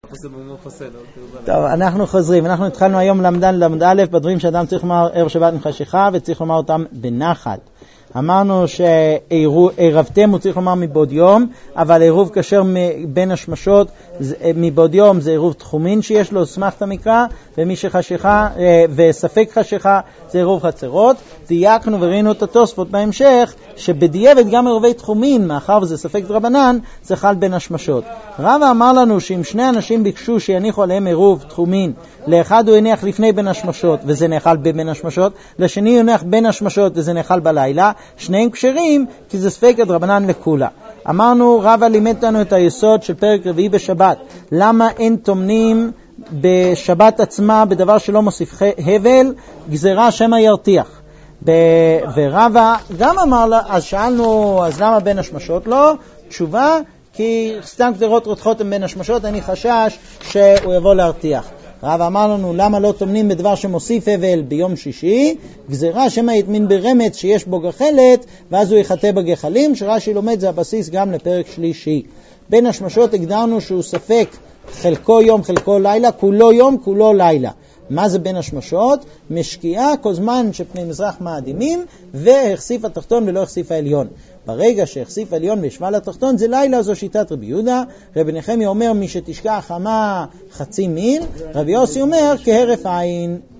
טוב, אנחנו חוזרים. אנחנו התחלנו היום למד א' בדברים שאדם צריך לומר ערב שבת עם חשיכה וצריך לומר אותם בנחת. אמרנו שעירבתם הוא צריך לומר מבעוד יום, אבל עירוב כשר בין השמשות מבעוד יום זה עירוב תחומין שיש לו, סמכת מקרא, ומי שחשיכה וספק חשיכה זה עירוב חצרות. דייקנו וראינו את התוספות בהמשך שבדיעבד גם עירובי תחומין, מאחר וזה ספק דרבנן, זה חל בין השמשות. רבא אמר לנו שאם שני אנשים ביקשו שיניחו עליהם עירוב תחומין, לאחד הוא יניח לפני בין השמשות וזה נאכל בין השמשות, לשני הוא יניח בין השמשות וזה נאכל בלילה, שניהם כשרים כי זה ספק דרבנן לכולה. אמרנו, רבא לימד לנו את היסוד של פרק רביעי בשבת. למה אין תומנים בשבת עצמה בדבר שלא מוסיף הבל, גזרה שמא ירתיח. ורבא גם אמר לה, אז שאלנו, אז למה בין השמשות? לא, תשובה, כי סתם גזרות רותחות הם בין השמשות, אני חשש שהוא יבוא להרתיח. רבא אמר לנו, למה לא תומנים בדבר שמוסיף הבל ביום שישי? גזרה שמא יטמין ברמץ שיש בו גחלת, ואז הוא יחטא בגחלים, שרש"י לומד זה הבסיס גם לפרק שלישי. בין השמשות הגדרנו שהוא ספק חלקו יום חלקו לילה, כולו יום כולו לילה. מה זה בין השמשות? משקיעה כל זמן שפני מזרח מאדימים, והחשיף התחתון ולא החשיף העליון. ברגע שהחשיף העליון וישבה לתחתון זה לילה, זו שיטת רבי יהודה. רבי נחמיה אומר מי שתשקע חמה חצי מיל, רבי יוסי אומר כהרף עין.